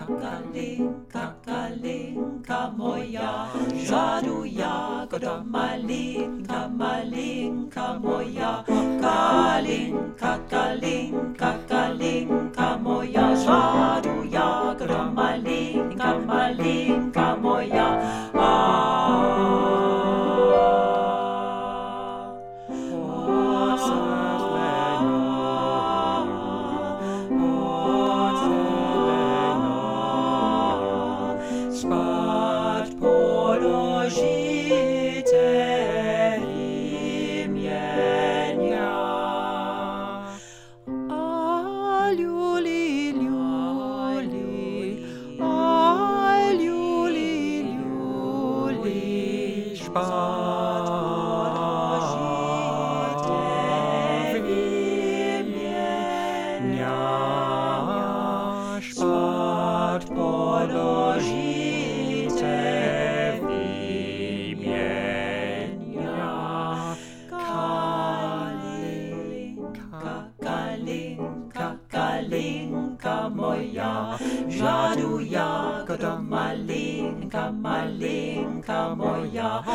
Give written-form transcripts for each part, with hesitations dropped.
kakalinka moja, žaduja, goda malinka moja, kalinka moja, žaduja, goda malinka moja. Spad položite imienia. Aj ľuli, spad položite imienia. Spad položite kalinka moja, žaduja, goda malinka moja,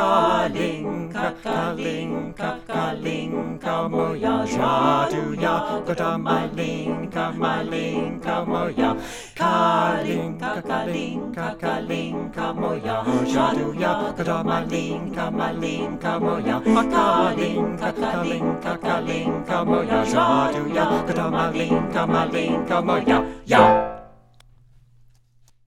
kalinka moja, žaduja, goda malinka moja, kalinka moja, žaduja, goda malinka moja, kalinka moja, žaduja, goda malinka moja, ja.